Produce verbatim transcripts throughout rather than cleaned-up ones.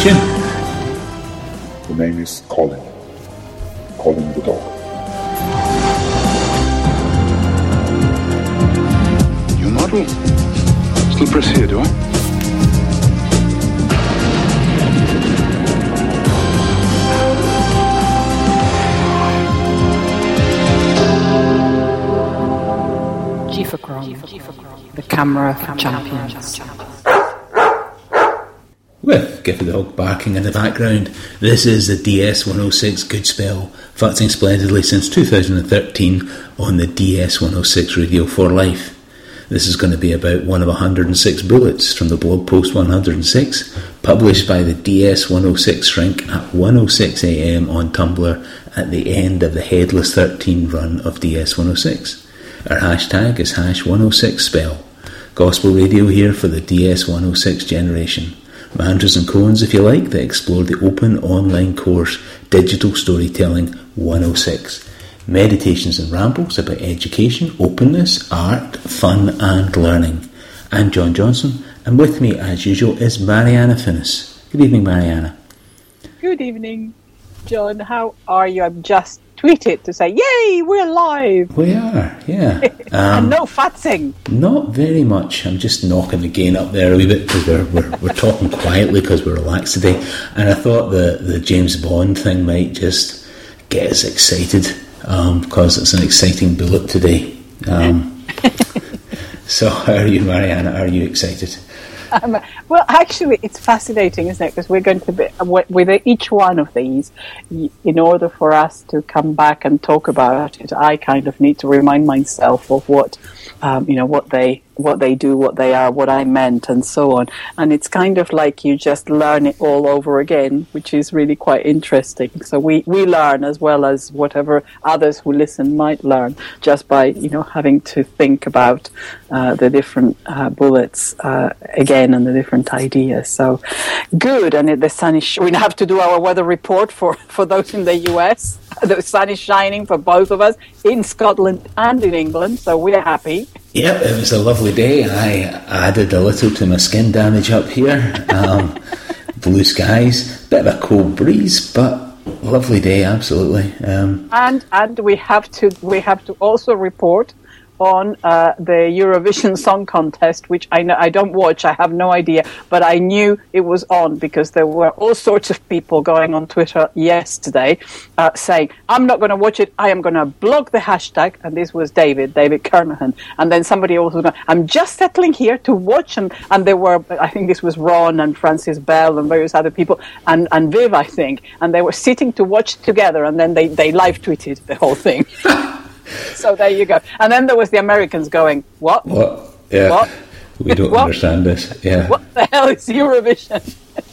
Jim? The name is Colin. Colin the dog. New model. Still press here, do I? G for Chrome, the camera for champions. With Giffy the Dog barking in the background, this is the D S one oh six Goodspell, futzing splendidly since two thousand thirteen on the D S one oh six Radio for Life. This is going to be about one of one hundred six bullets from the blog post one hundred six, published by the D S one oh six shrink at one oh six a.m. on Tumblr at the end of the Headless thirteen run of D S one oh six. Our hashtag is hash one oh six spell. Gospel radio here for the D S one oh six generation. Mantras and koans, if you like, that explore the open online course Digital Storytelling one oh six. Meditations and rambles about education, openness, art, fun and learning. I'm John Johnson, and with me as usual is Mariana Finnis. Good evening, Mariana. Good evening, John. How are you? I'm just tweeted to say, yay, we're live. We are, yeah. Um, and no fatsing. Not very much. I'm just knocking the gain up there a wee bit because we're, we're, we're talking quietly because we're relaxed today. And I thought the, the James Bond thing might just get us excited um, because it's an exciting bullet today. Um, so how are you, Mariana? Are you excited? Um, well, actually, it's fascinating, isn't it? Because we're going to be, with each one of these, in order for us to come back and talk about it, I kind of need to remind myself of what, um, you know, what they, what they do, what they are, what I meant, and so on. And it's kind of like you just learn it all over again, which is really quite interesting. So we, we learn as well as whatever others who listen might learn just by, you know, having to think about uh, the different uh, bullets uh, again and the different ideas. So good. And it, the sun is, sh- we have to do our weather report for, for those in the U S. The sun is shining for both of us in Scotland and in England, so we're happy. Yep, it was a lovely day. I added a little to my skin damage up here. Um, blue skies, bit of a cold breeze, but lovely day, absolutely. Um, and and we have to we have to also report on uh, the Eurovision Song Contest, which I know I don't watch, I have no idea, but I knew it was on because there were all sorts of people going on Twitter yesterday uh, saying, I'm not going to watch it, I am going to block the hashtag, and this was David, David Kernahan, and then somebody also went, I'm just settling here to watch, and, and there were, I think this was Ron and Francis Bell and various other people, and, and Viv, I think, and they were sitting to watch together, and then they, they live tweeted the whole thing. So there you go. And then there was the Americans going, what? What? Yeah. What? We don't what? understand this. Yeah. What the hell is Eurovision?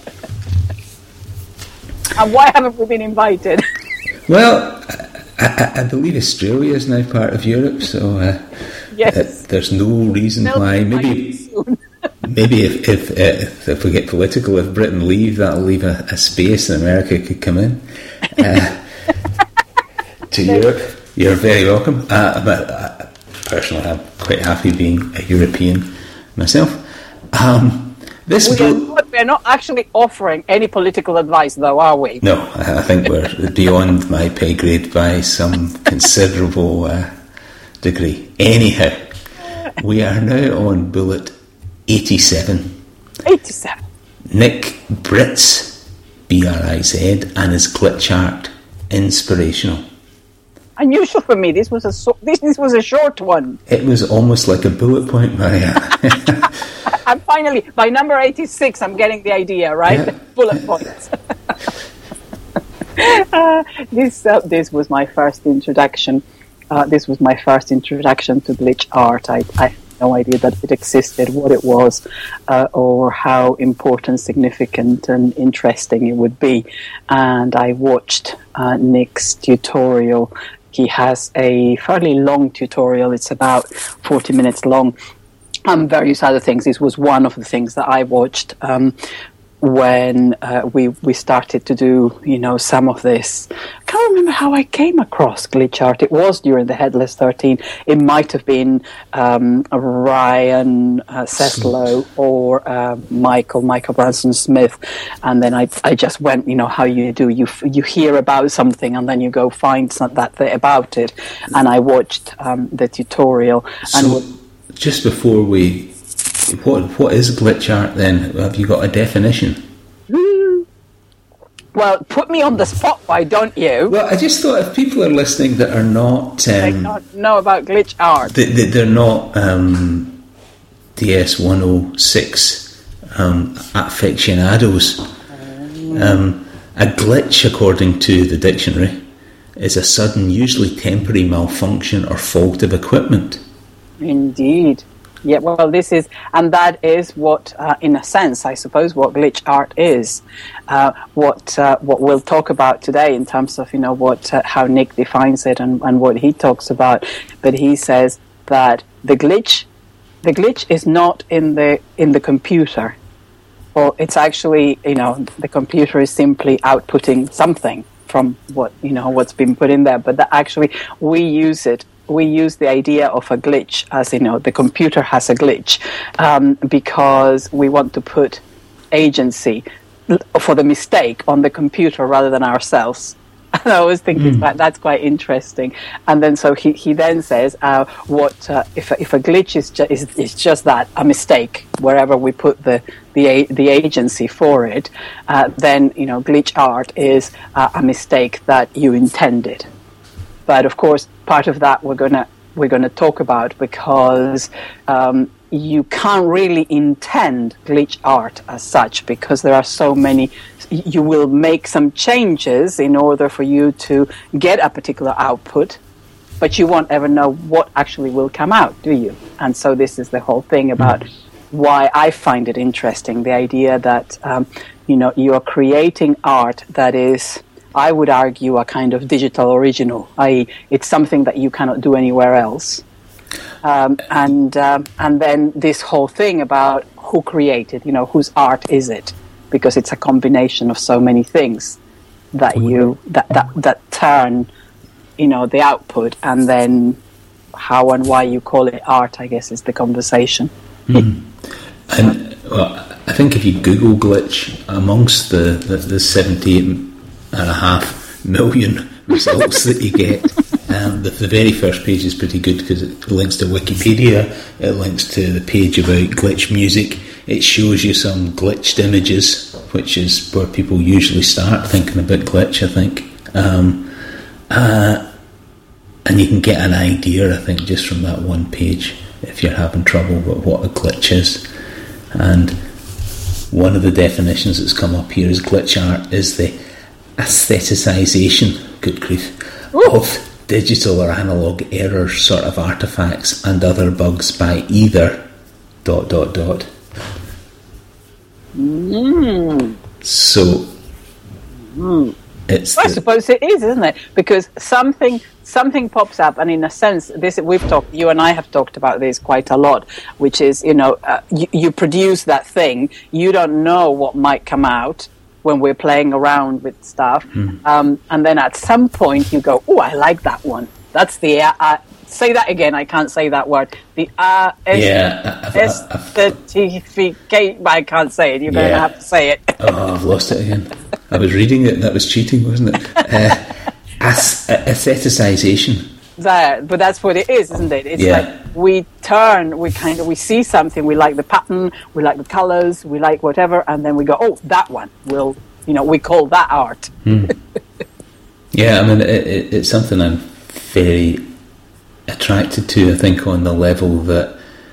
And why haven't we been invited? Well, I, I, I believe Australia is now part of Europe, so uh, yes. uh, there's no reason They'll why. Maybe maybe if if, uh, if we get political, if Britain leave, that'll leave a, a space and America could come in uh, to Europe. You're very welcome. Uh, but uh, personally, I'm quite happy being a European myself. Um, this we bo- are not, we're not actually offering any political advice, though, are we? No, I think we're beyond my pay grade by some considerable uh, degree. Anyhow, we are now on bullet eighty-seven. eighty-seven. Nick Britz, B R I Z, and his glitch art, inspirational. Unusual for me. This was a so- this, this was a short one. It was almost like a bullet point, Maria. And finally, by number eighty-six, I'm getting the idea, right? Yeah. Bullet points. uh, this uh, this was my first introduction. Uh, this was my first introduction to glitch art. I, I had no idea that it existed, what it was, uh, or how important, significant, and interesting it would be. And I watched uh, Nick's tutorial. He has a fairly long tutorial. It's about forty minutes long. And various other things. This was one of the things that I watched um, when uh, we we started to do, you know, some of this kind can't remember how I came across glitch art. It was during the Headless thirteen. It might have been um, Ryan uh, Seslow or uh, Michael Michael Branson Smith, and then I I just went, you know how you do. You you hear about something and then you go find some, that thing about it, and I watched um, the tutorial. So, and w- just before we, what what is glitch art then? Have you got a definition? Well, put me on the spot, why don't you? Well, I just thought if people are listening that are not... Um, I don't know about glitch art. They, they, they're not um, D S one oh six um, aficionados. Um, a glitch, according to the dictionary, is a sudden, usually temporary malfunction or fault of equipment. Indeed. Yeah, well, this is, and that is what, uh, in a sense, I suppose, what glitch art is. Uh, what uh, what we'll talk about today in terms of, you know, what uh, how Nick defines it and, and what he talks about. But he says that the glitch, the glitch is not in the in the computer, or it's actually, you know, the computer is simply outputting something from what, you know, what's been put in there. But that actually we use it. We use the idea of a glitch as, you know, the computer has a glitch um, because we want to put agency for the mistake on the computer rather than ourselves. And I always think mm. that that's quite interesting. And then so he, he then says, uh, what uh, if if a glitch is, ju- is is just that, a mistake wherever we put the the a- the agency for it, uh, then, you know, glitch art is uh, a mistake that you intended. But of course, part of that we're gonna we're gonna talk about, because um, you can't really intend glitch art as such, because there are so many. You will make some changes in order for you to get a particular output, but you won't ever know what actually will come out, do you? And so this is the whole thing about why I find it interesting, the idea that um, you know, you are creating art that is, I would argue, a kind of digital original, that is, it's something that you cannot do anywhere else. Um, and um, and then this whole thing about who created, you know, whose art is it? Because it's a combination of so many things that you that, that that turn, you know, the output, and then how and why you call it art, I guess, is the conversation. Mm. And well, I think if you Google glitch, amongst the, the, the seventy-eight and a half million results that you get, um, the, the very first page is pretty good because it links to Wikipedia, it links to the page about glitch music, it shows you some glitched images, which is where people usually start thinking about glitch, I think. Um, uh, and you can get an idea, I think, just from that one page, if you're having trouble with what a glitch is. And one of the definitions that's come up here is glitch art is the aestheticization, good grief, Ooh. of digital or analog error sort of artifacts and other bugs by either dot dot dot. Mm. So mm. it's I the, suppose it is, isn't it? Because something something pops up, and in a sense, this we've talked. You and I have talked about this quite a lot, which is, you know, uh, you, you produce that thing, you don't know what might come out when we're playing around with stuff, mm. um, and then at some point you go, "Oh, I like that one." That's the uh, uh, say that again. I can't say that word. The uh, yeah, aestheticate. I can't say it. You're yeah. going to have to say it. Oh, I've lost it again. I was reading it, and that was cheating, wasn't it? Uh, aestheticization. That, but that's what it is, isn't it? It's yeah. like we turn, we kind of, we see something, we like the pattern, we like the colours, we like whatever, and then we go, oh, that one. We'll, you know, we call that art. Mm. Yeah, I mean, it, it, it's something I'm very attracted to, I think, on the level that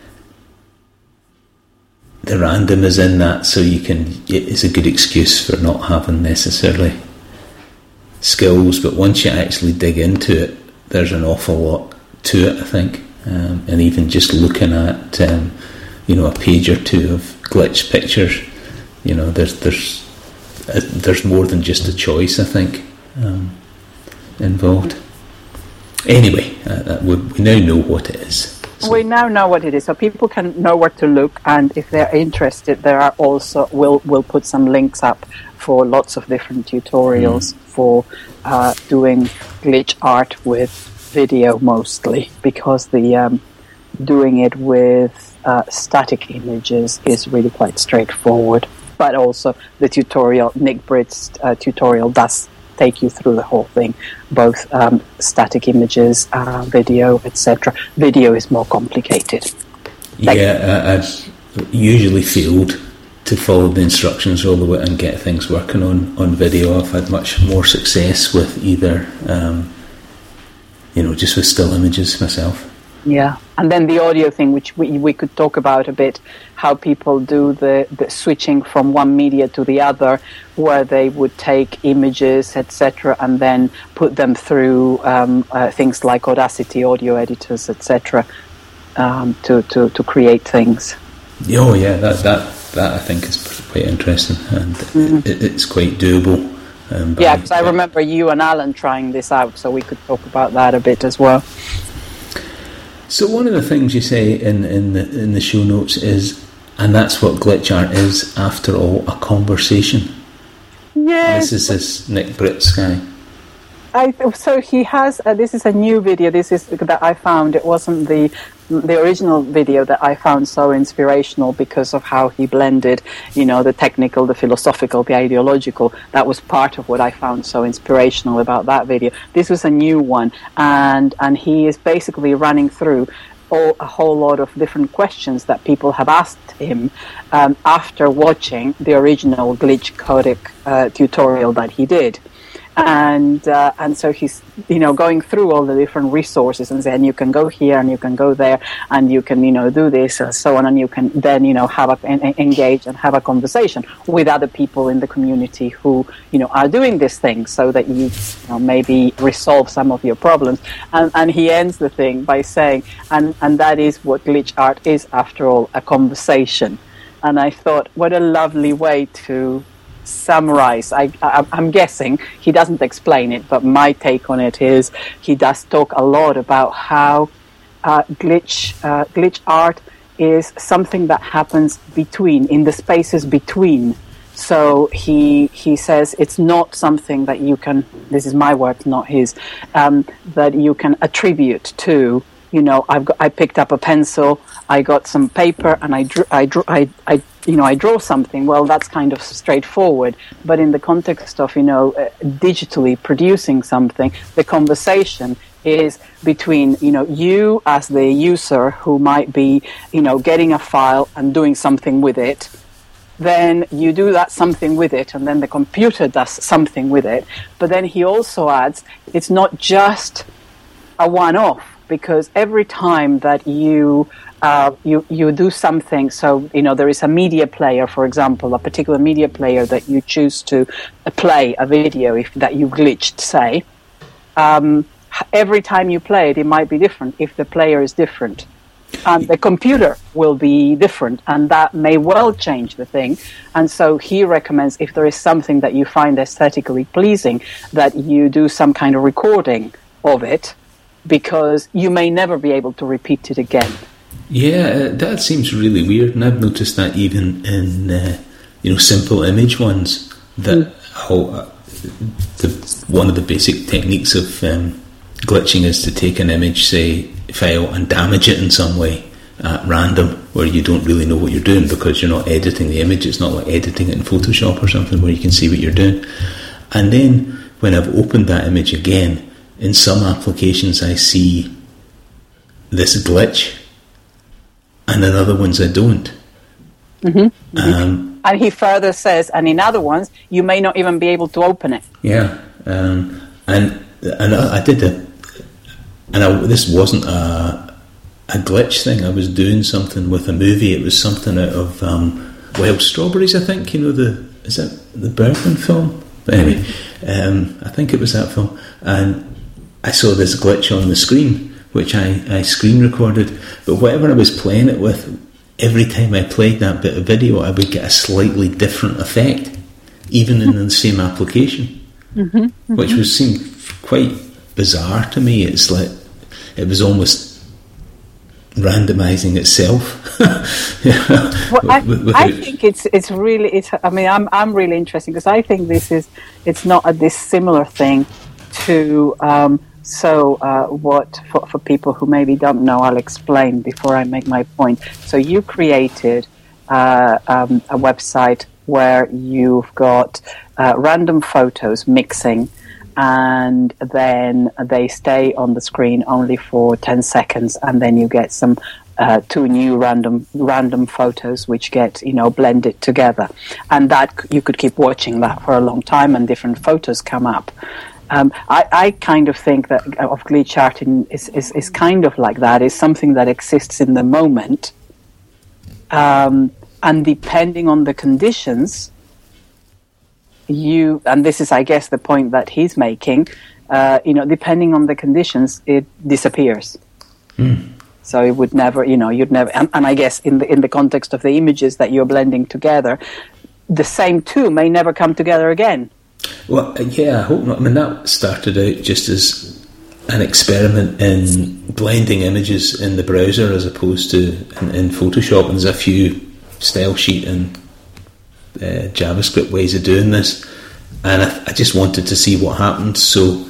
the random is in that, so you can, it's a good excuse for not having necessarily skills, but once you actually dig into it, there's an awful lot to it, I think, um, and even just looking at um, you know, a page or two of glitch pictures, you know, there's there's uh, there's more than just a choice, I think, um, involved. Anyway, uh, we, we now know what it is. So, we now know what it is, so people can know where to look, and if they're interested, there are also we'll we'll put some links up for lots of different tutorials mm. for uh, doing glitch art with video mostly, because the um, doing it with uh, static images is really quite straightforward. But also the tutorial, Nick Britt's uh, tutorial does take you through the whole thing, both um, static images, uh, video, et cetera. Video is more complicated. Like, yeah, I, I've usually failed to follow the instructions all the way and get things working on, on video. I've had much more success with either, um, you know, just with still images myself. Yeah, and then the audio thing, which we we could talk about a bit, how people do the, the switching from one media to the other, where they would take images, et cetera, and then put them through um, uh, things like Audacity, audio editors, et cetera, um, to, to, to create things. Oh yeah, that that that I think is quite interesting, and mm-hmm. it, it's quite doable. Um, yeah, because I remember you and Alan trying this out, so we could talk about that a bit as well. So one of the things you say in, in the in the show notes is, and that's what glitch art is, after all, a conversation. Yes. This is this Nick Britt's guy. I, so he has, uh, this is a new video, this is that I found. It wasn't the the original video that I found so inspirational because of how he blended, you know, the technical, the philosophical, the ideological. That was part of what I found so inspirational about that video. This was a new one, and and he is basically running through all, a whole lot of different questions that people have asked him um, after watching the original glitch codec uh, tutorial that he did. And uh, and so he's, you know, going through all the different resources and saying you can go here and you can go there and you can, you know, do this and so on, and you can then, you know, have a, en- engage and have a conversation with other people in the community who, you know, are doing this thing, so that you, you know, maybe resolve some of your problems. And and he ends the thing by saying, and and that is what glitch art is, after all, a conversation. And I thought, what a lovely way to summarize. I, I, I'm guessing he doesn't explain it, but my take on it is he does talk a lot about how uh, glitch uh, glitch art is something that happens between, in the spaces between. So he he says it's not something that you can, this is my word, not his, um, that you can attribute to, you know, I've got, I picked up a pencil, I got some paper, and I drew, I drew, I, I, you know, I draw something. Well, that's kind of straightforward. But in the context of, you know, uh, digitally producing something, the conversation is between, you know, you as the user who might be, you know, getting a file and doing something with it. Then you do that something with it, and then the computer does something with it. But then he also adds, it's not just a one-off, because every time that you uh, you you do something, so, you know, there is a media player, for example, a particular media player that you choose to play a video, if that you glitched, say, um, every time you play it, it might be different if the player is different. And the computer will be different, and that may well change the thing. And so he recommends, if there is something that you find aesthetically pleasing, that you do some kind of recording of it, because you may never be able to repeat it again. Yeah, that seems really weird, and I've noticed that even in uh, you know, simple image ones, that mm. how, uh, the, one of the basic techniques of um, glitching is to take an image, say, file, and damage it in some way at random, where you don't really know what you're doing because you're not editing the image. It's not like editing it in Photoshop or something where you can see what you're doing. And then when I've opened that image again, in some applications I see this glitch, and in other ones I don't. Mm-hmm. Mm-hmm. Um, and he further says, and in other ones you may not even be able to open it. Yeah, um, and and I, I did a, and I, this wasn't a a glitch thing. I was doing something with a movie. It was something out of um, Wild Strawberries, I think. You know, the is that the Bergman film? But anyway, um, I think it was that film, and I saw this glitch on the screen, which I, I screen recorded, but whatever I was playing it with, every time I played that bit of video, I would get a slightly different effect, even in the same application, mm-hmm, mm-hmm. which was seemed quite bizarre to me. It's like, it was almost randomizing itself. yeah. Well, I, with, with I it. think it's it's really it's. I mean, I'm I'm really interested because I think this is it's not a dissimilar thing to. Um, so uh, what for, for people who maybe don't know, I'll explain before I make my point. So you created uh, um, a website where you've got uh, random photos mixing, and then they stay on the screen only for ten seconds, and then you get some uh, two new random random photos which get, you know, blended together, and that you could keep watching that for a long time, and different photos come up. Um, I, I kind of think that of glitch art in, is, is is kind of like that. It's something that exists in the moment, um, and depending on the conditions, you and this is, I guess, the point that he's making. Uh, you know, depending on the conditions, it disappears. Mm. So it would never, you know, you'd never. And, and I guess in the in the context of the images that you're blending together, the same two may never come together again. Well, yeah, I hope not. I mean, that started out just as an experiment in blending images in the browser as opposed to in, in Photoshop. And there's a few style sheet and uh, JavaScript ways of doing this, and I, I just wanted to see what happened. So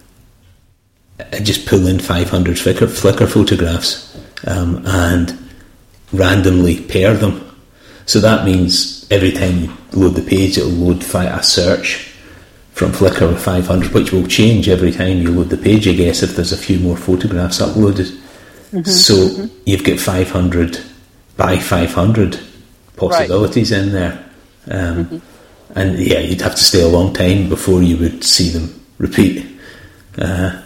I just pull in five hundred Flickr, Flickr photographs um, and randomly pair them. So that means every time you load the page, it'll load fi- a search from Flickr with five hundred, which will change every time you load the page, I guess, if there's a few more photographs uploaded. Mm-hmm, so mm-hmm. You've got five hundred by five hundred possibilities right. in there. Um, mm-hmm. And yeah, you'd have to stay a long time before you would see them repeat. Uh,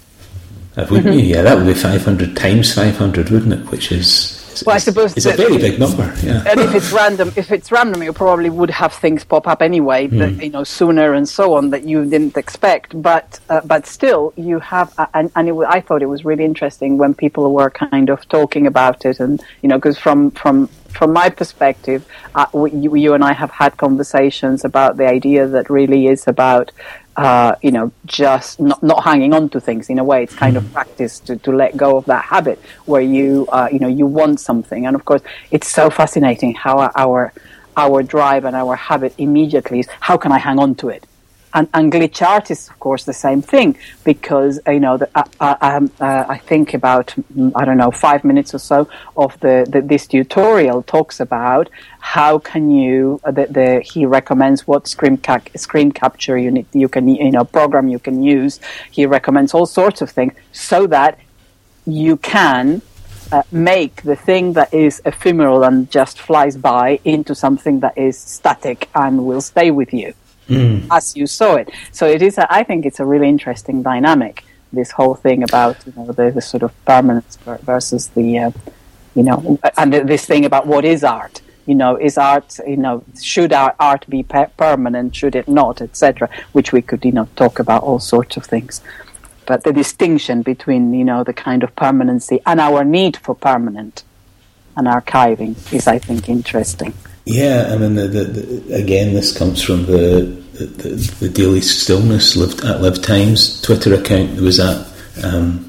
wouldn't mm-hmm. you? Yeah, that would be five hundred times five hundred, wouldn't it? Which is... Well, I suppose it's a very big number, yeah. And if it's random, if it's random, you probably would have things pop up anyway, mm. that, you know, sooner and so on that you didn't expect. But uh, but still, you have, uh, and, and it was, I thought it was really interesting when people were kind of talking about it, and you know, because from from from my perspective, uh, we, you, you and I have had conversations about the idea that really is about. Uh, you know, just not, not hanging on to things in a way. It's kind of practice to, to let go of that habit where you, uh, you know, you want something. And of course, it's so fascinating how our, our drive and our habit immediately is, how can I hang on to it? And, and glitch art is, of course, the same thing because, you know, the, uh, uh, um, uh, I think about, I don't know, five minutes or so of the, the this tutorial talks about how can you, uh, the, the he recommends what screen, ca- screen capture you, need, you can, you know, program you can use. He recommends all sorts of things so that you can uh, make the thing that is ephemeral and just flies by into something that is static and will stay with you. Mm. As you saw it. So it is, a, I think it's a really interesting dynamic, this whole thing about, you know, the, the sort of permanence versus the, uh, you know, and this thing about what is art. You know, is art, you know, should our art be per- permanent, should it not, et cetera, which we could, you know, talk about all sorts of things. But the distinction between, you know, the kind of permanency and our need for permanent and archiving is, I think, interesting. Yeah, I mean, the, the, the, again, this comes from the the, the, the Daily Stillness lived at Live Times Twitter account. There was that um,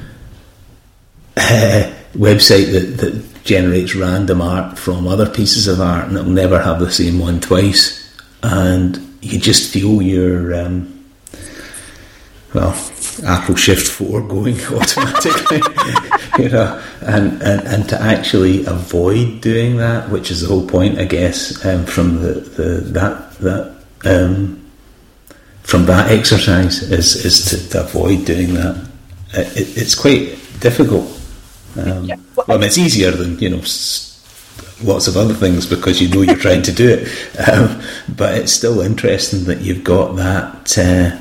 uh, website that, that generates random art from other pieces of art, and it'll never have the same one twice. And you just feel your um, well, Apple Shift four going automatically, you know, and, and, and to actually avoid doing that, which is the whole point, I guess, um, from the, the that that um, from that exercise is is to, to avoid doing that. It, it's quite difficult. Um, yeah. well, well, I mean, it's easier than, you know, s- lots of other things because you know you're trying to do it, um, but it's still interesting that you've got that. Uh,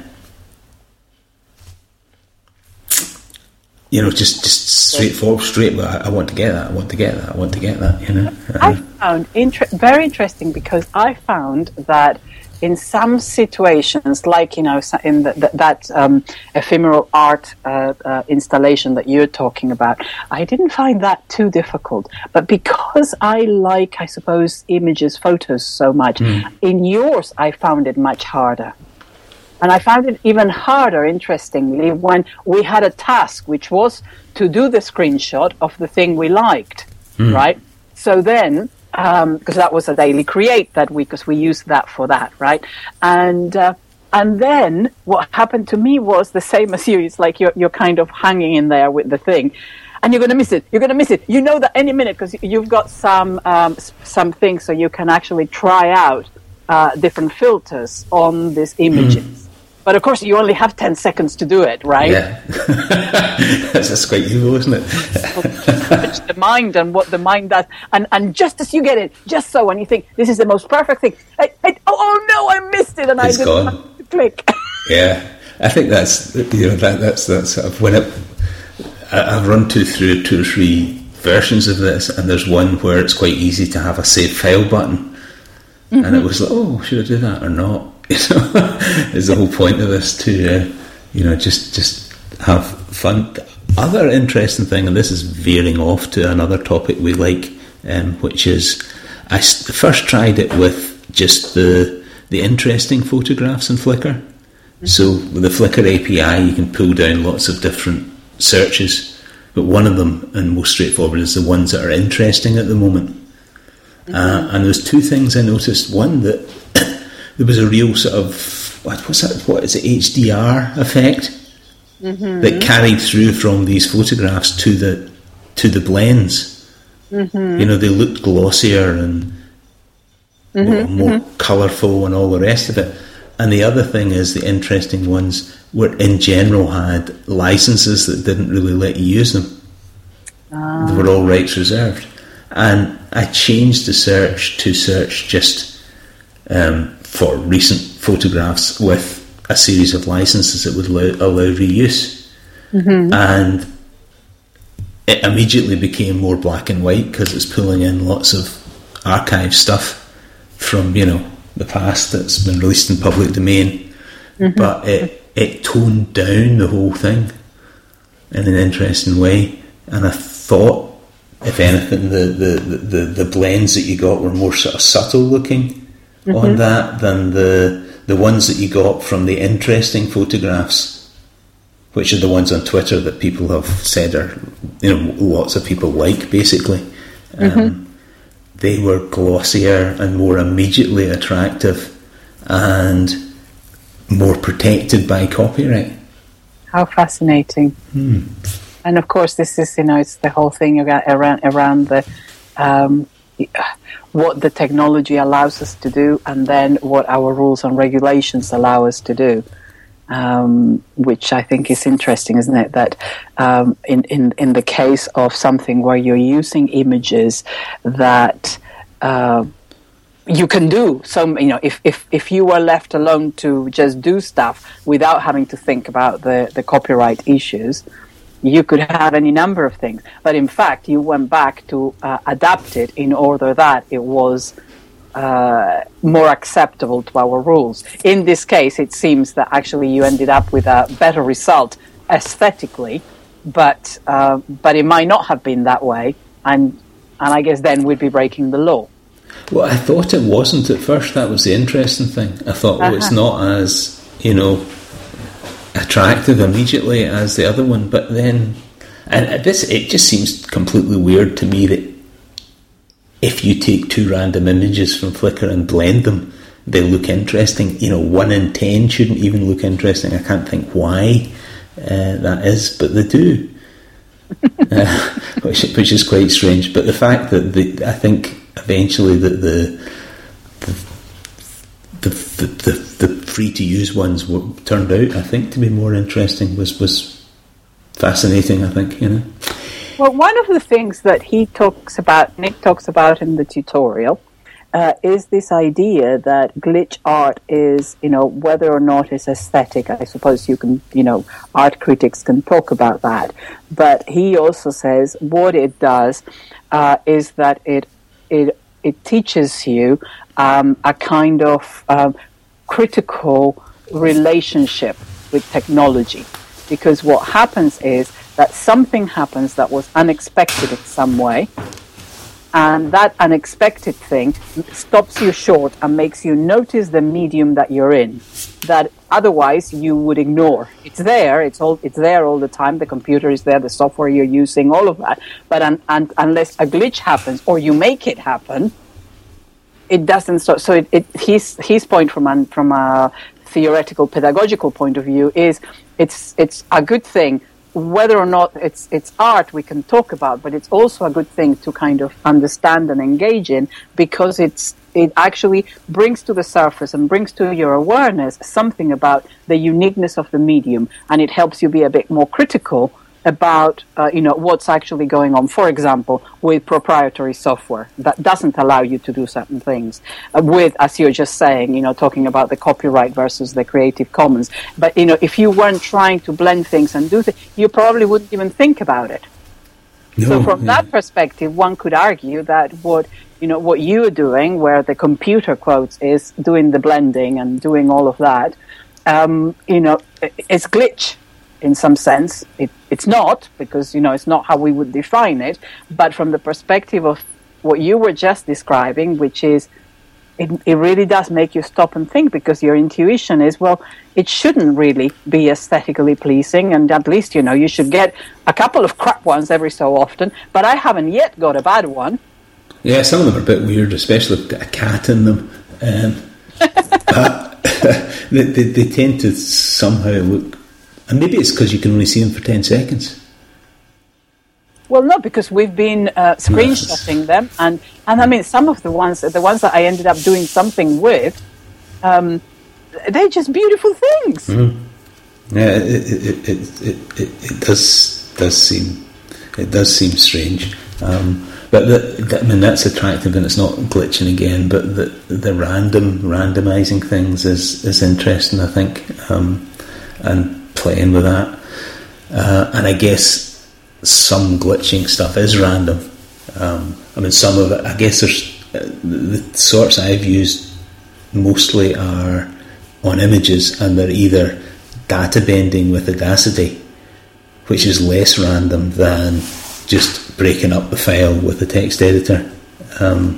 You know, just, just straightforward, straight. Well, I, I want to get that. I want to get that. I want to get that. You know, um, I found inter- very interesting because I found that in some situations, like, you know, in the, the, that um, ephemeral art uh, uh, installation that you're talking about, I didn't find that too difficult. But because I like, I suppose, images, photos so much, mm. in yours, I found it much harder. And I found it even harder, interestingly, when we had a task, which was to do the screenshot of the thing we liked, mm. right? So then, because um, that was a daily create that week, because we used that for that, right? And uh, and then what happened to me was the same as you. It's like you're you're kind of hanging in there with the thing, and you're going to miss it. You're going to miss it. You know that any minute, because you've got some um, some things, so you can actually try out uh, different filters on these images. Mm. But of course, you only have ten seconds to do it, right? Yeah, that's, that's quite evil, isn't it? It's the mind and what the mind does, and and just as you get it, just so, and you think this is the most perfect thing, I, I, oh, oh no, I missed it, and it's I didn't gone. have to click. Yeah, I think that's you know that that's that sort of when it. I, I've run two through two or three versions of this, and there's one where it's quite easy to have a save file button, mm-hmm. and it was like, oh, should I do that or not? You know, is the whole point of this to, uh, you know, just just have fun. Other interesting thing, and this is veering off to another topic we like, um, which is I first tried it with just the the interesting photographs in Flickr. Mm-hmm. So with the Flickr A P I, you can pull down lots of different searches, but one of them, and most straightforward, is the ones that are interesting at the moment. Mm-hmm. Uh, and there's two things I noticed. One, that there was a real sort of what, what's that? What is it? H D R effect mm-hmm. that carried through from these photographs to the to the blends. Mm-hmm. You know, they looked glossier and mm-hmm. well, more mm-hmm. colourful and all the rest of it. And the other thing is, the interesting ones were in general had licenses that didn't really let you use them. Uh. They were all rights reserved. And I changed the search to search just um, for recent photographs with a series of licenses that would allow, allow reuse. Mm-hmm. And it immediately became more black and white because it's pulling in lots of archive stuff from, you know, the past that's been released in public domain. Mm-hmm. But it, it toned down the whole thing in an interesting way. And I thought, if anything, the, the, the, the blends that you got were more sort of subtle looking mm-hmm. on that than the the ones that you got from the interesting photographs, which are the ones on Twitter that people have said are, you know, lots of people like, basically. Mm-hmm. Um, they were glossier and more immediately attractive and more protected by copyright. How fascinating. Hmm. And of course, this is, you know, it's the whole thing around around the um, what the technology allows us to do, and then what our rules and regulations allow us to do, um, which I think is interesting, isn't it? That um, in, in in the case of something where you're using images that uh, you can do some, you know, if, if if you were left alone to just do stuff without having to think about the, the copyright issues, you could have any number of things, but in fact, you went back to uh, adapt it in order that it was uh, more acceptable to our rules. In this case, it seems that actually you ended up with a better result aesthetically, but uh, but it might not have been that way, and and I guess then we'd be breaking the law. Well, I thought it wasn't at first. That was the interesting thing. I thought, well, uh-huh. it's not as, you know, attractive immediately as the other one, but then and this it just seems completely weird to me that if you take two random images from Flickr and blend them, they look interesting. You know, one in ten shouldn't even look interesting. I can't think why uh, that is, but they do, uh, which which is quite strange. But the fact that the, I think eventually that the the the, the, the free to use ones were, turned out, I think, to be more interesting was was fascinating. I think, you know. Well, one of the things that he talks about, Nick talks about in the tutorial, uh, is this idea that glitch art is, you know, whether or not it's aesthetic. I suppose you can, you know, art critics can talk about that. But he also says what it does uh, is that it it it teaches you um, a kind of um, critical relationship with technology, because what happens is that something happens that was unexpected in some way, and that unexpected thing stops you short and makes you notice the medium that you're in, that otherwise you would ignore. It's there, it's all, it's there all the time, the computer is there, the software you're using, all of that, but un, un, unless a glitch happens, or you make it happen, it doesn't stop. So it, it, his, his point from, an, from a theoretical, pedagogical point of view is it's, it's a good thing. Whether or not it's it's art we can talk about, but it's also a good thing to kind of understand and engage in, because it's it actually brings to the surface and brings to your awareness something about the uniqueness of the medium, and it helps you be a bit more critical about uh, you know what's actually going on. For example, with proprietary software that doesn't allow you to do certain things, uh, with, as you're just saying, you know, talking about the copyright versus the Creative Commons. But you know, if you weren't trying to blend things and do things, you probably wouldn't even think about it. No, so from yeah. that perspective, one could argue that what you know what you're doing, where the computer quotes is doing the blending and doing all of that, um, you know, it's glitch. In some sense, it, it's not, because, you know, it's not how we would define it, but from the perspective of what you were just describing, which is, it, it really does make you stop and think, because your intuition is, well, it shouldn't really be aesthetically pleasing, and at least, you know, you should get a couple of crap ones every so often, but I haven't yet got a bad one. Yeah, some of them are a bit weird, especially with a cat in them. Um, but they, they, they tend to somehow look... And maybe it's because you can only see them for ten seconds. Well, no, because we've been uh, screenshotting them, and, and I mean, some of the ones, the ones that I ended up doing something with, um, they're just beautiful things. Mm-hmm. Yeah, it it, it it it it does does seem it does seem strange, um, but the, the, I mean that's attractive, and it's not glitching again. But the the random randomizing things is is interesting, I think, um, and playing with that, uh, and I guess some glitching stuff is random. Um, I mean, some of it, I guess there's uh, the sorts I've used mostly are on images, and they're either data bending with Audacity, which is less random than just breaking up the file with the text editor. Um,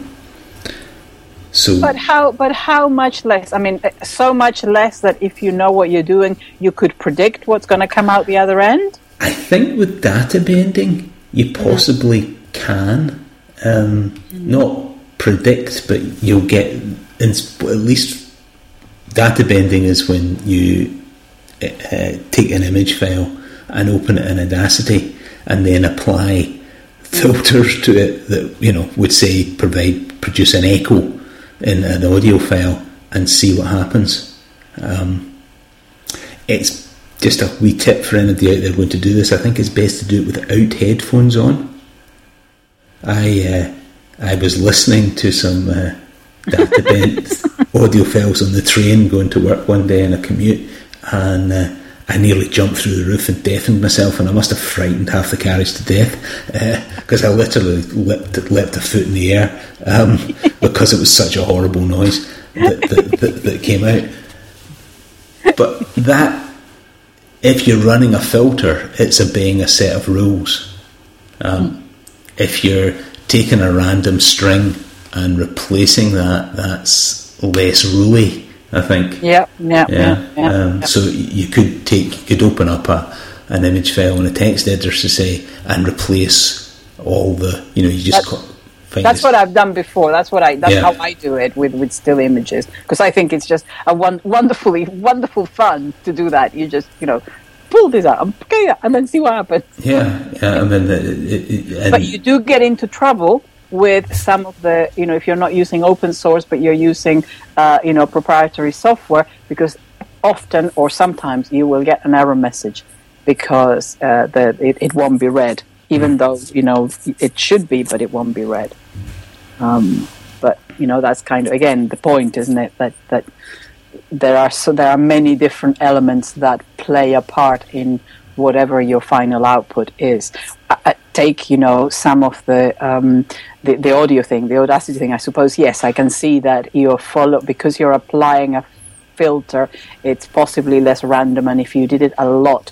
So, but how? But how much less? I mean, so much less that if you know what you're doing, you could predict what's going to come out the other end. I think with data bending, you possibly mm. can um, mm. not predict, but you'll get at least data bending is when you uh, take an image file and open it in Audacity and then apply filters to it that, you know, would say provide produce an echo in an audio file and see what happens. Um, it's just a wee tip for anybody out there going to do this. I think it's best to do it without headphones on. I uh, I was listening to some uh, data bent audio files on the train going to work one day in a commute, and uh, I nearly jumped through the roof and deafened myself, and I must have frightened half the carriage to death, because uh, I literally leapt, leapt a foot in the air um, because it was such a horrible noise that, that, that, that came out. But that, if you're running a filter, it's obeying a set of rules. Um, if you're taking a random string and replacing that, that's less ruly, I think. Yeah, yeah, yeah. yeah, um, yeah. So you could take, you could open up a an image file in a text editor to say and replace all the, you know, you just. That's, call, find that's this. what I've done before. That's what I. That's yeah. how I do it with, with still images, because I think it's just a one, wonderfully wonderful fun to do that. You just, you know, pull this out, okay, and then see what happens. Yeah, yeah. I mean, it, it, it, but you do get into trouble with some of the, you know, if you're not using open source, but you're using, uh, you know, proprietary software, because often or sometimes you will get an error message because uh, the it, it won't be read, even though, you know, it should be, but it won't be read. Um, but, you know, that's kind of, again, the point, isn't it? That that there are so there are many different elements that play a part in whatever your final output is. I take, you know, some of the, um, the the audio thing, the Audacity thing. I suppose, yes, I can see that you're follow because you're applying a filter. It's possibly less random, and if you did it a lot,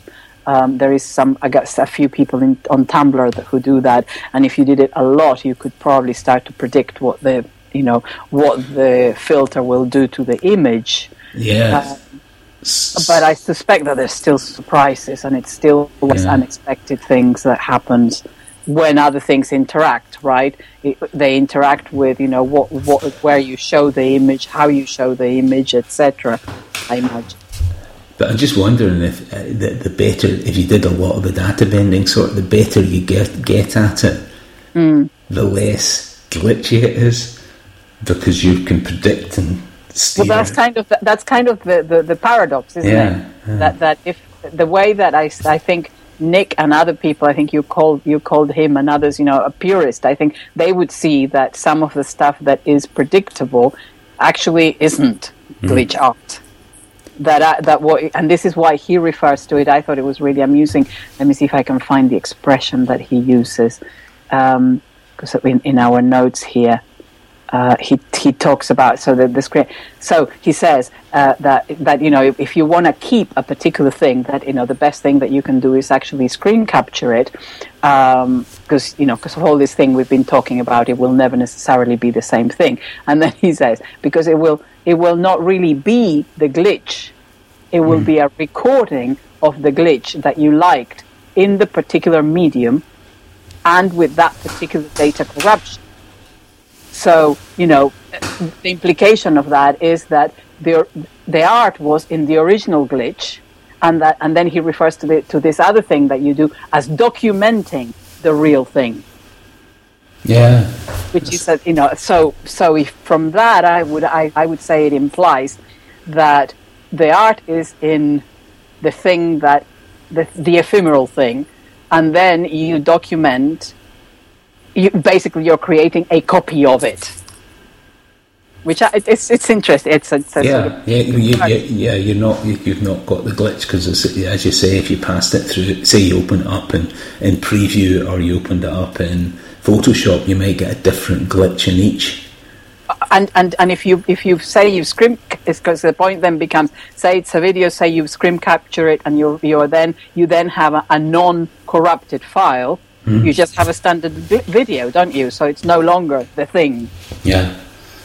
Um, there is some, I guess, a few people in, on Tumblr that, who do that, and if you did it a lot, you could probably start to predict what the, you know, what the filter will do to the image. Yeah. Uh, but I suspect that there's still surprises, and it's still always Yeah. unexpected things that happens when other things interact, right? It, they interact with, you know, what, what, where you show the image, how you show the image, et cetera. I imagine. But I'm just wondering if uh, the, the better, if you did a lot of the data bending sort, the better you get get at it, mm. the less glitchy it is, because you can predict and steer. Well, that's kind of the, that's kind of the, the, the paradox, isn't Yeah, it? yeah. That that if the way that I, I think Nick and other people, I think you called you called him and others, you know, a purist. I think they would see that some of the stuff that is predictable actually isn't glitch mm. art. That uh, that what, and this is why he refers to it. I thought it was really amusing. Let me see if I can find the expression that he uses, because um, in, in our notes here, uh, he he talks about so the, the screen. So he says uh, that that you know if, if you want to keep a particular thing, that you know the best thing that you can do is actually screen capture it, because um, you know because of all this thing we've been talking about, it will never necessarily be the same thing. And then he says because it will. It will not really be the glitch. It will mm. be a recording of the glitch that you liked in the particular medium and with that particular data corruption. So, you know, the implication of that is that the the art was in the original glitch, and that and then he refers to the, to this other thing that you do as documenting the real thing. Yeah, which is that you know. So, so if from that, I would I, I would say it implies that the art is in the thing that the the ephemeral thing, and then you document. You basically you're creating a copy of it, which I, it's it's interesting. It's, a, it's a yeah, sort of yeah, you, you, yeah. You're not you, you've not got the glitch because, as you say, if you passed it through, say you open it up in in Preview or you opened it up in Photoshop, you might get a different glitch in each. And and and if you if you say you've screen, it's because the point then becomes say it's a video, say you've screen capture it, and you're you're then you then have a, a non-corrupted file. Mm. You just have a standard vi- video, don't you? So it's no longer the thing. Yeah.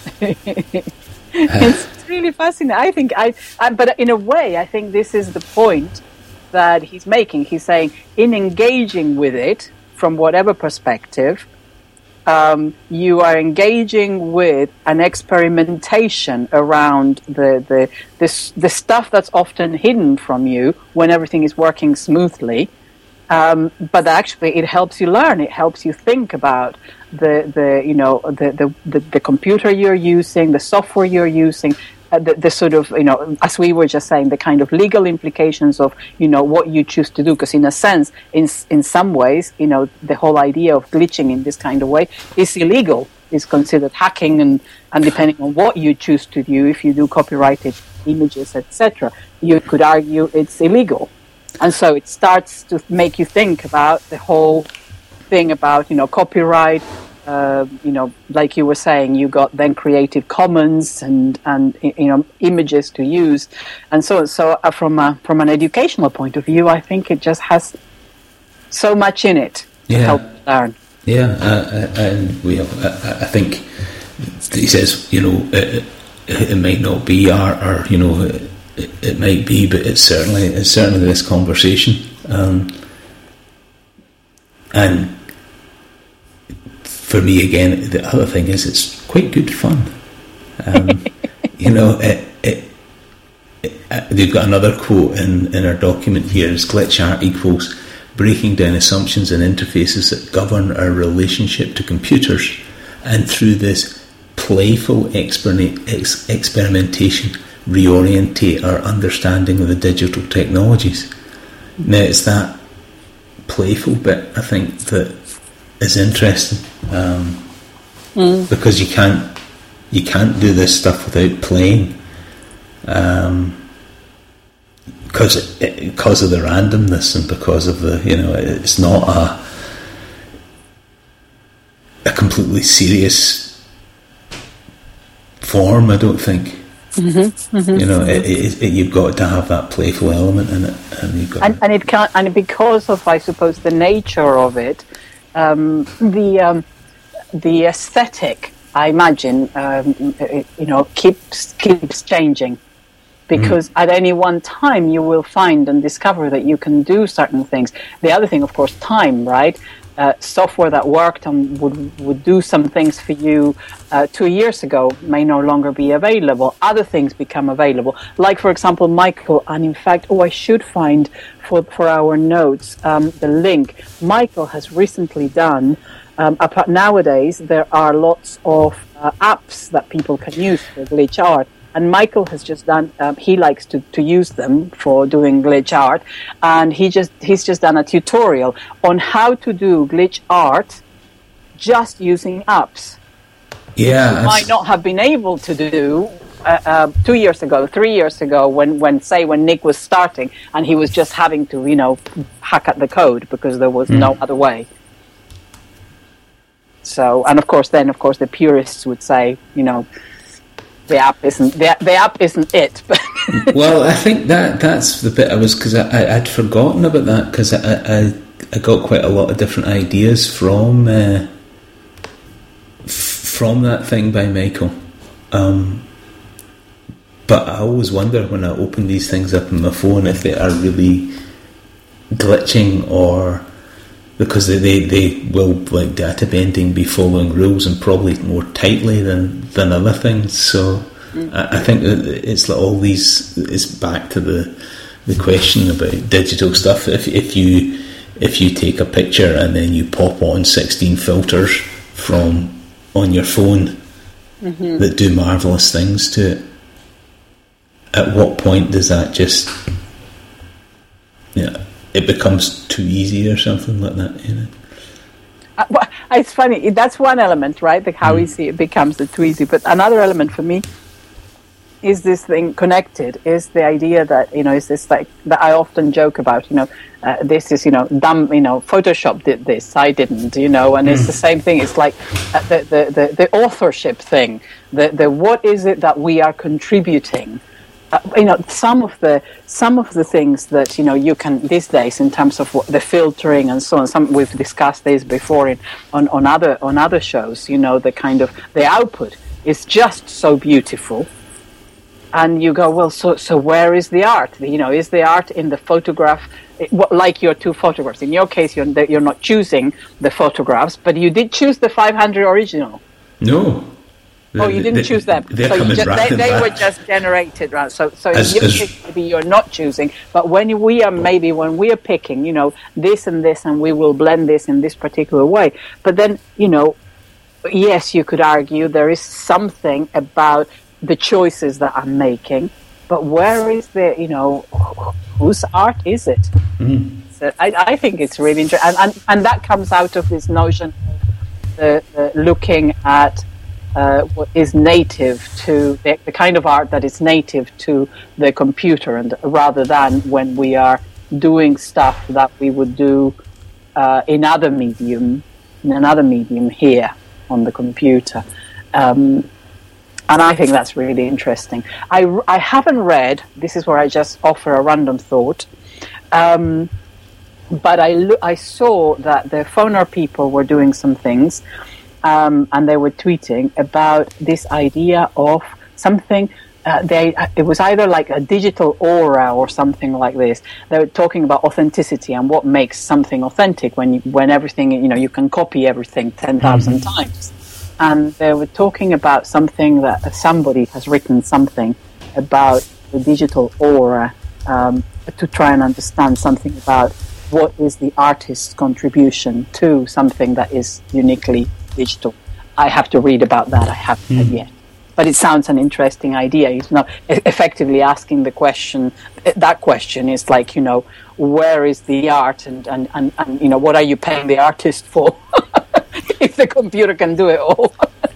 It's really fascinating. I think I, I, but in a way, I think this is the point that he's making. He's saying in engaging with it from whatever perspective, um, you are engaging with an experimentation around the the this the stuff that's often hidden from you when everything is working smoothly. Um, but actually, it helps you learn. It helps you think about the, the you know the, the, the, the computer you're using, the software you're using, uh, the, the sort of you know as we were just saying, the kind of legal implications of you know what you choose to do. Because in a sense, in in some ways, you know the whole idea of glitching in this kind of way is illegal. Is considered hacking, and, and depending on what you choose to do, if you do copyrighted images, et cetera, you could argue it's illegal. And so it starts to make you think about the whole thing about, you know, copyright, uh, you know, like you were saying, you got then Creative Commons and, and you know, images to use. And so so uh, from a, from an educational point of view, I think it just has so much in it to yeah. help you learn. Yeah, uh, and we, uh, I think he says, you know, it, it might not be art or, you know, it, It, it might be, but it's certainly it's certainly this conversation, um, and for me again, the other thing is it's quite good fun. Um, you know, it, it, it, uh, they've got another quote in, in our document here: "Is glitch art equals breaking down assumptions and interfaces that govern our relationship to computers, and through this playful exper- ex- experimentation." reorientate our understanding of the digital technologies. Now it's that playful bit I think that is interesting, um, mm. because you can't you can't do this stuff without playing, um, because it, it, because of the randomness and because of the you know it's not a a completely serious form. I don't think. Mm-hmm, mm-hmm. You know, it, it, it, you've got to have that playful element in it, and you've got and, and it can and because of, I suppose, the nature of it, um, the um, the aesthetic, I imagine, um, it, you know, keeps keeps changing. Because mm. at any one time you will find and discover that you can do certain things. The other thing, of course, time, right? Uh, software that worked and would would do some things for you uh, two years ago may no longer be available. Other things become available. Like, for example, Michael, and in fact, oh, I should find for, for our notes um, the link. Michael has recently done, um, nowadays, there are lots of uh, apps that people can use for glitch art. And Michael has just done. Um, he likes to, to use them for doing glitch art, and he just he's just done a tutorial on how to do glitch art just using apps. Yeah, you might not have been able to do uh, uh, two years ago, three years ago, when, when say when Nick was starting, and he was just having to you know hack at the code because there was mm. no other way. So, and of course, then of course the purists would say, you know. The app isn't the, the app isn't it. Well, I think that that's the bit I was because I, I I'd forgotten about that because I, I I got quite a lot of different ideas from uh, f- from that thing by Michael. Um, but I always wonder when I open these things up on my phone if they are really glitching or. Because they, they, they will, like data bending, be following rules and probably more tightly than, than other things. So mm. I, I think that it's like all these. It's back to the the question about digital stuff. If if you if you take a picture and then you pop on sixteen filters from on your phone mm-hmm. that do marvelous things to it, at what point does that just yeah? It becomes too easy or something like that, you know. Uh, well, it's funny. That's one element, right? Like how mm. easy it becomes too easy. But another element for me is this thing connected. Is the idea that you know is this like that I often joke about. You know, uh, this is you know dumb. You know, Photoshop did this. I didn't. You know, and mm. it's the same thing. It's like uh, the, the the the authorship thing. The the what is it that we are contributing. Uh, you know, some of the some of the things that you know you can these days in terms of what, the filtering and so on. Some we've discussed this before in on, on other on other shows. You know, the kind of the output is just so beautiful, and you go, well, so so where is the art? You know, is the art in the photograph? It, what, like your two photographs. In your case, you're you're not choosing the photographs, but you did choose the five hundred original. No. Oh, you didn't they, choose them. They're so coming just, right they, they back. were just generated, right? So, so as, in your as, case, maybe you're not choosing. But when we are maybe when we are picking, you know, this and this, and we will blend this in this particular way. But then, you know, yes, you could argue there is something about the choices that I'm making. But where is the, you know, whose art is it? Mm. So I, I think it's really interesting, and, and and that comes out of this notion of the, the looking at. Uh, what is native to the, the kind of art that is native to the computer, and rather than when we are doing stuff that we would do uh, in other medium, in another medium here on the computer. Um, and I think that's really interesting. I, I haven't read, this is where I just offer a random thought, um, but I, lo- I saw that the Phonar people were doing some things. Um, and they were tweeting about this idea of something. Uh, they it was either like a digital aura or something like this. They were talking about authenticity and what makes something authentic when you, when everything you know you can copy everything ten thousand mm-hmm. times. And they were talking about something that somebody has written something about the digital aura um, to try and understand something about what is the artist's contribution to something that is uniquely digital. I have to read about that. I haven't mm. yet, but it sounds an interesting idea. It's not effectively asking the question. That question is like, you know, where is the art, and and, and, and you know, what are you paying the artist for? If the computer can do it all.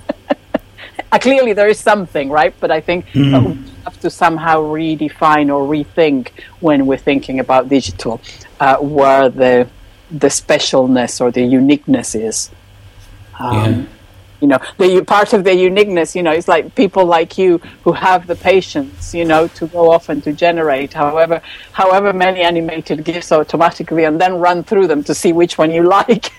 uh, clearly, there is something, right? But I think mm. uh, we have to somehow redefine or rethink when we're thinking about digital, uh, where the the specialness or the uniqueness is. Um, You know, the part of the uniqueness, you know, it's like people like you who have the patience, you know, to go off and to generate however however many animated GIFs automatically and then run through them to see which one you like.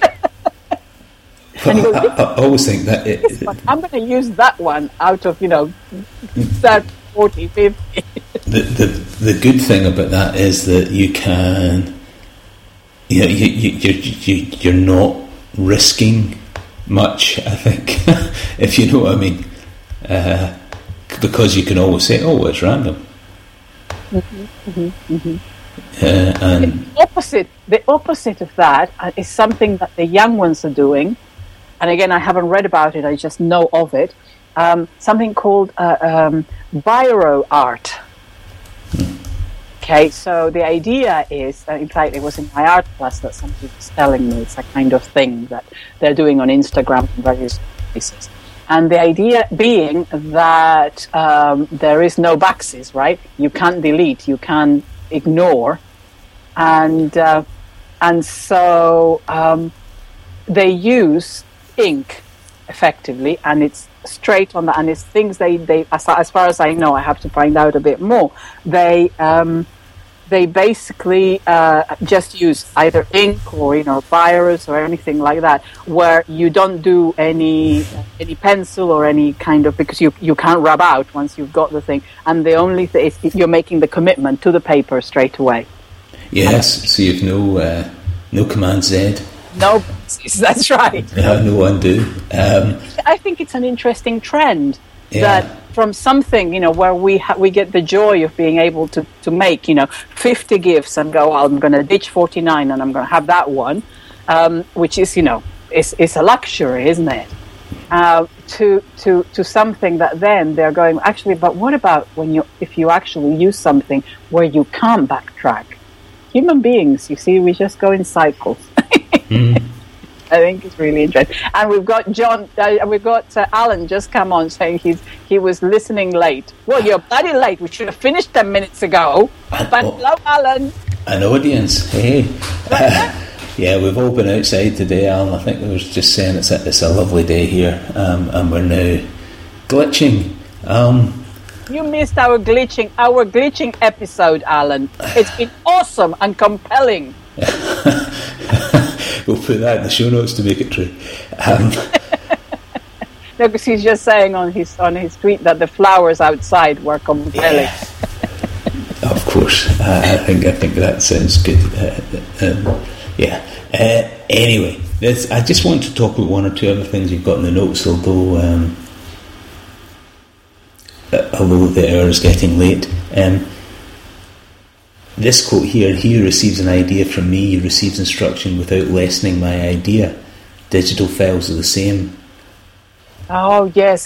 And you go, I, I, I always think that it, it, I'm going to use that one out of, you know, thirty, forty, fifty. The, the the good thing about that is that you can, you know, you, you, you're, you, you're not risking much, I think, if you know what I mean, uh, because you can always say, oh, it's random. Mm-hmm, mm-hmm, mm-hmm. Uh, and the opposite, the opposite of that is something that the young ones are doing. And again, I haven't read about it, I just know of it. Um, something called uh, um, Biro art. Hmm. Okay, so the idea is, uh, in fact, it was in my art class that somebody was telling me it's a kind of thing that they're doing on Instagram and various places. And the idea being that um, there is no boxes, right? You can't delete, you can't ignore. And, uh, and so um, they use ink effectively, and it's straight on that, and it's things they, they as, as far as I know, I have to find out a bit more, they um, they basically uh, just use either ink or, you know, virus or anything like that, where you don't do any any pencil or any kind of, because you, you can't rub out once you've got the thing, and the only thing is you're making the commitment to the paper straight away. Yes, so you've no uh, no Command Z. No, that's right. Yeah, no undo. Um, I think it's an interesting trend yeah. that from something, you know, where we ha- we get the joy of being able to, to make, you know, fifty GIFs and go, well, I'm going to ditch forty-nine and I'm going to have that one, um, which is, you know, it's, it's a luxury, isn't it? Uh, to to to something that then they're going, actually, but what about when you if you actually use something where you can't backtrack? Human beings, you see, we just go in cycles. Mm. I think it's really interesting. And we've got John, uh, we've got uh, Alan just come on saying he's he was listening late. Well, you're bloody late. We should have finished ten minutes ago. An, but oh, hello, Alan. An audience, hey. Uh, yeah, we've all been outside today, Alan. I think we were just saying it's a, it's a lovely day here, um, and we're now glitching. Um, you missed our glitching, our glitching episode, Alan. It's been awesome and compelling. We'll put that in the show notes to make it true. Um, no, because he's just saying on his on his tweet that the flowers outside were compelling. Yeah. Of course, uh, I think I think that sounds good. Uh, um, yeah. Uh, anyway, this, I just want to talk about one or two other things you've got in the notes, although um, uh, although the hour is getting late. Um, This quote here, he who receives an idea from me receives instruction without lessening my idea. Digital files are the same. Oh, yes.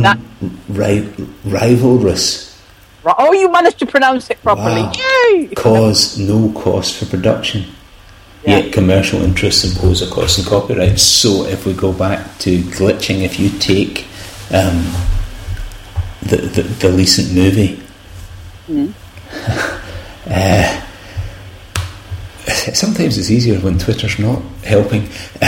Non-rivalrous. Oh, you managed to pronounce it properly. Wow. Yay! Cause no cost for production. Yeah. Yet commercial interests impose a cost in copyright. So if we go back to glitching, if you take um, the, the, the recent movie... Mm. Uh, sometimes it's easier when Twitter's not helping.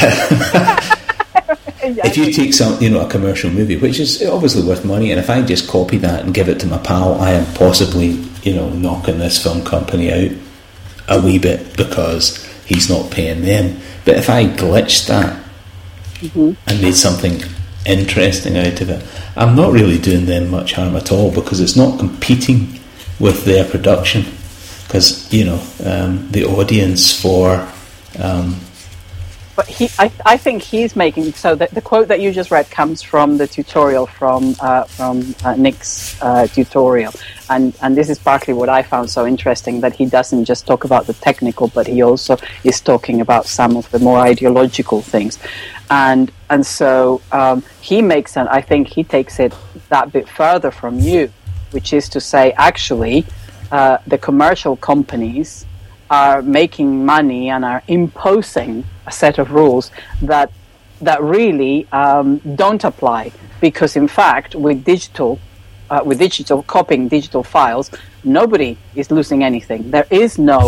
If you take some, you know, a commercial movie, which is obviously worth money, and if I just copy that and give it to my pal, I am possibly, you know, knocking this film company out a wee bit because he's not paying them. But if I glitched that mm-hmm. and made something interesting out of it, I'm not really doing them much harm at all because it's not competing with their production. Because, you know, um, the audience for... Um, but he, I, I think he's making... So the, the quote that you just read comes from the tutorial, from uh, from uh, Nick's uh, tutorial. And, and this is partly what I found so interesting, that he doesn't just talk about the technical, but he also is talking about some of the more ideological things. And and so um, he makes, an, I think he takes it that bit further from you, which is to say, actually... Uh, the commercial companies are making money and are imposing a set of rules that that really um, don't apply, because in fact with digital uh, with digital copying digital files, nobody is losing anything. There is no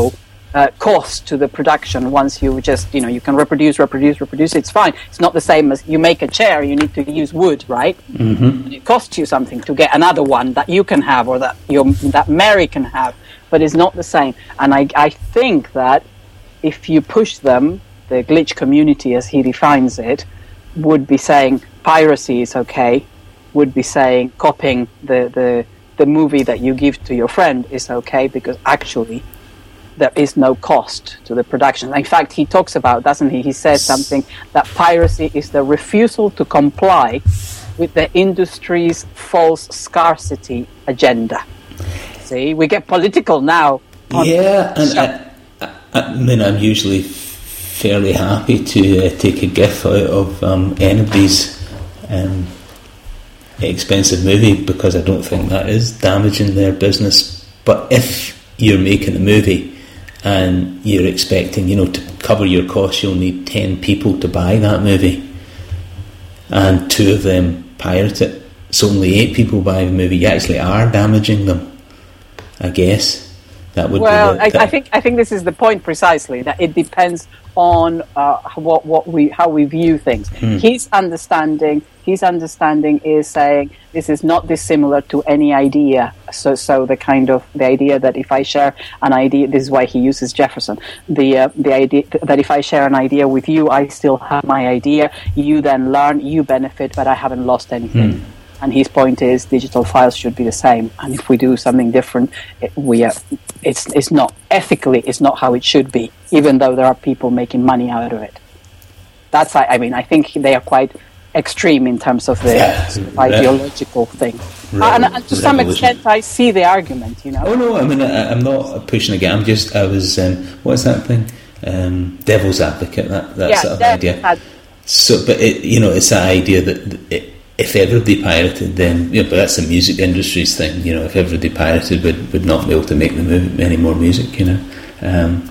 uh, cost to the production once you just, you know, you can reproduce, reproduce, reproduce. It's fine. It's not the same as you make a chair, you need to use wood, right? Mm-hmm. It costs you something to get another one that you can have or that your, that Mary can have, but it's not the same. And I, I think that if you push them, the glitch community, as he defines it, would be saying piracy is okay, would be saying copying the, the, the movie that you give to your friend is okay, because actually there is no cost to the production. In fact, he talks about, doesn't he? He says something that piracy is the refusal to comply with the industry's false scarcity agenda. See, we get political now. Yeah, and I, I, I mean, I'm usually fairly happy to uh, take a gif out of um, anybody's um, expensive movie, because I don't think that is damaging their business. But if you're making a movie and you're expecting, you know, to cover your costs, you'll need ten people to buy that movie, and two of them pirate it, so only eight people buy the movie, you actually are damaging them, I guess. That would well, be the, I, I think I think this is the point precisely, that it depends on uh, what what we how we view things. Hmm. His understanding, his understanding is saying this is not dissimilar to any idea. So, so the kind of the idea that if I share an idea, this is why he uses Jefferson. The uh, the idea that if I share an idea with you, I still have my idea. You then learn, you benefit, but I haven't lost anything. Hmm. And his point is digital files should be the same. And if we do something different, it, we are, it's it's not ethically, it's not how it should be, even though there are people making money out of it. That's, I, I mean, I think they are quite extreme in terms of the Yeah. sort of ideological thing. Re- and, and to some revolution. extent, I see the argument, you know. Oh no, I mean, I, I'm not pushing again. I'm just, I was, um, what's that thing? Um, devil's advocate. That that Yeah, sort of that- idea. that- So, but it, you know, it's that idea that it, if everybody pirated, then, you know, but that's the music industry's thing. You know, if everybody pirated, would would not be able to make the movie, any more music. You know, um,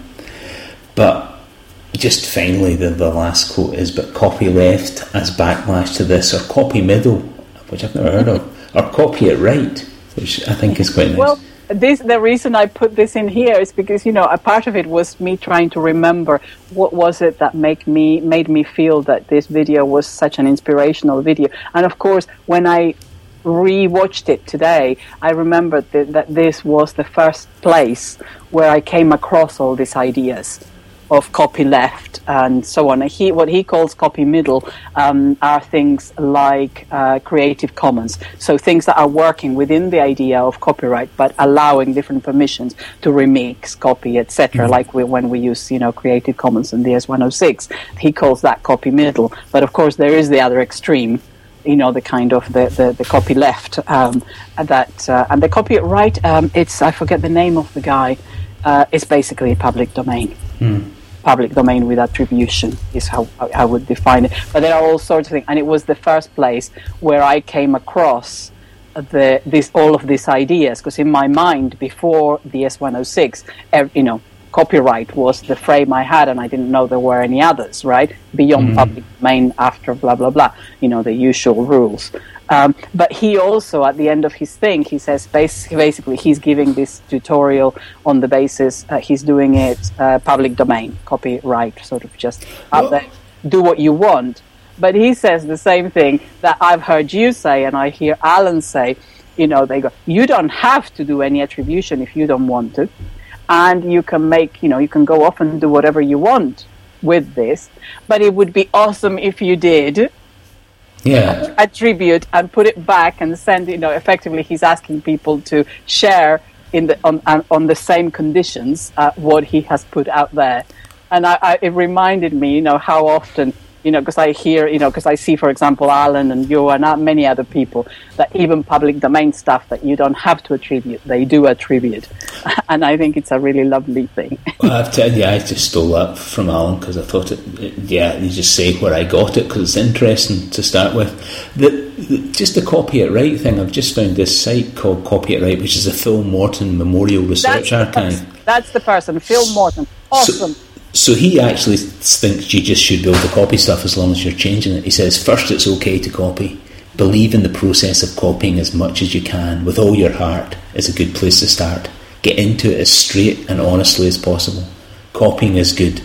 but just finally, the the last quote is, "But copy left as backlash to this, or copy middle, which I've never heard of, or copy it right, which I think is quite nice." Well, this the reason I put this in here is because, you know, a part of it was me trying to remember what was it that make me made me feel that this video was such an inspirational video. And of course, when I re-watched it today, I remembered that, that this was the first place where I came across all these ideas of copy left and so on. He, what he calls copy middle um, are things like uh, Creative Commons, so things that are working within the idea of copyright but allowing different permissions to remix, copy, et cetera. Mm-hmm. Like we, when we use, you know, Creative Commons and D S one oh six, he calls that copy middle. But of course, there is the other extreme. You know, the kind of the, the, the copy left um, that uh, and the copy right. Um, it's I forget the name of the guy. Uh, it's basically public domain. Mm. Public domain with attribution is how I would define it. But there are all sorts of things, and it was the first place where I came across the this all of these ideas. Because in my mind, before D S one oh six, you know, copyright was the frame I had, and I didn't know there were any others, right? Beyond mm. public domain, after blah blah blah, you know, the usual rules. Um, but he also, at the end of his thing, he says basically, basically he's giving this tutorial on the basis uh, he's doing it uh, public domain, copyright, sort of just out there, do what you want. But he says the same thing that I've heard you say, and I hear Alan say. You know, they go, you don't have to do any attribution if you don't want to, and you can make, you know, you can go off and do whatever you want with this. But it would be awesome if you did. Yeah. Attribute and put it back and send, you know, effectively he's asking people to share in the on on the same conditions uh, what he has put out there. And I, I, it reminded me, you know, how often, you know, because I hear, you know, because I see, for example, Alan and you and uh, many other people, that even public domain stuff that you don't have to attribute, they do attribute. And I think it's a really lovely thing. Well, I've told you, I just stole that from Alan because I thought it, it, yeah, you just say where I got it because it's interesting to start with. The, the, just the Copy It Right thing, I've just found this site called Copy It Right, which is a Phil Morton Memorial Research That's Archive. That's the person, Phil Morton. Awesome. So, So he actually thinks you just should be able to copy stuff as long as you're changing it. He says, first, it's okay to copy. Believe in the process of copying as much as you can with all your heart is a good place to start. Get into it as straight and honestly as possible. copying as good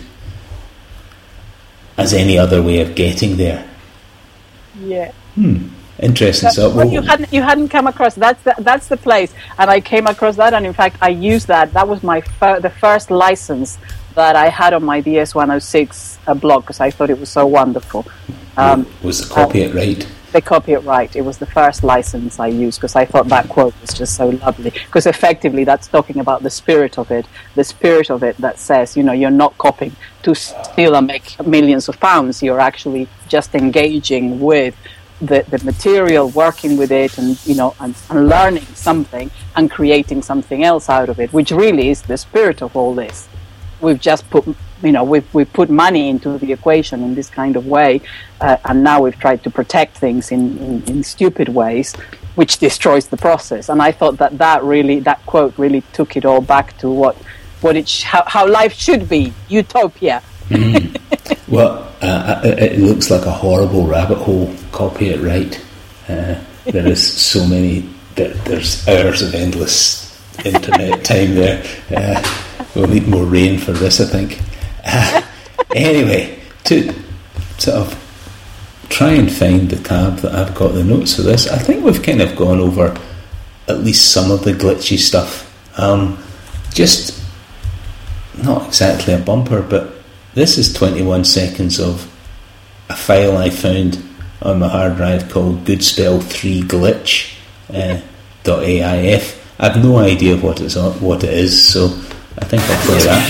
as any other way of getting there. Yeah. Hmm. Interesting. That, so, well, you hadn't you hadn't come across that's the, that's the place, and I came across that, and in fact I used that. That was my fir- the first license that I had on my D S one oh six uh, blog, because I thought it was so wonderful. Um, was the copy it right? They copy it right. It was the first license I used because I thought that quote was just so lovely. Because effectively, that's talking about the spirit of it, the spirit of it that says, you know, you're not copying to steal and make millions of pounds. You're actually just engaging with the, the material, working with it, and you know, and, and learning something and creating something else out of it, which really is the spirit of all this. We've just put, you know, we've we've put money into the equation in this kind of way, uh, and now we've tried to protect things in, in, in stupid ways, which destroys the process. And I thought that that really, that quote really took it all back to what what it sh- how, how life should be, utopia. Mm. Well, uh, it looks like a horrible rabbit hole. Copy it right. Uh, there is so many. There, there's hours of endless internet time there. Uh, we'll need more rain for this, I think. Uh, anyway, to sort of try and find the tab that I've got the notes for this, I think we've kind of gone over at least some of the glitchy stuff. Um, just not exactly a bumper, but this is twenty-one seconds of a file I found on my hard drive called Goodspell three glitch uh, .aif. I've no idea what it's on, what it is, so I think I'll play that.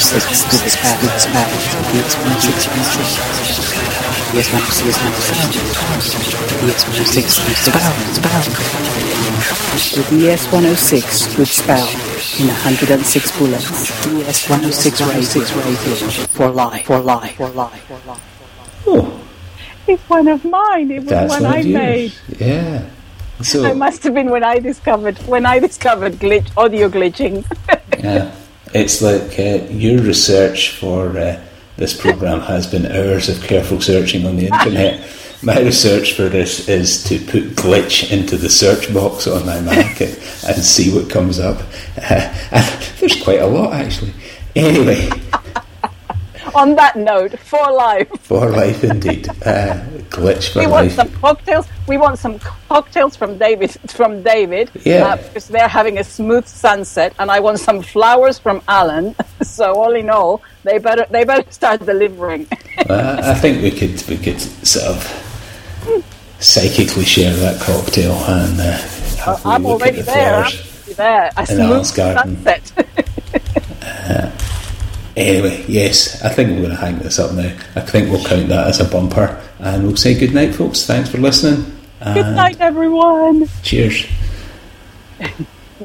The D S one oh six good spell in one hundred six bullets. D S one oh six rating for life, for life, for life, for life. Oh, it's one of mine. It was that's one one I of yours. made. Yeah. So it must have been when I discovered when I discovered glitch audio glitching. Yeah, it's like uh, your research for uh, this program has been hours of careful searching on the internet. My research for this is to put glitch into the search box on my Mac and, and see what comes up. Uh, and there's quite a lot, actually. Anyway. On that note, for life. For life, indeed. Uh, glitch for we life. We want some cocktails. We want some cocktails from David. From David, yeah, uh, because they're having a smooth sunset, and I want some flowers from Alan. So all in all, they better they better start delivering. Well, I think we could we could sort of psychically share that cocktail and uh, have uh, I'm already the there. I'm already there. A smooth sunset. uh, Anyway, yes, I think we're going to hang this up now. I think we'll count that as a bumper, and we'll say good night, folks. Thanks for listening. Good night, everyone. Cheers.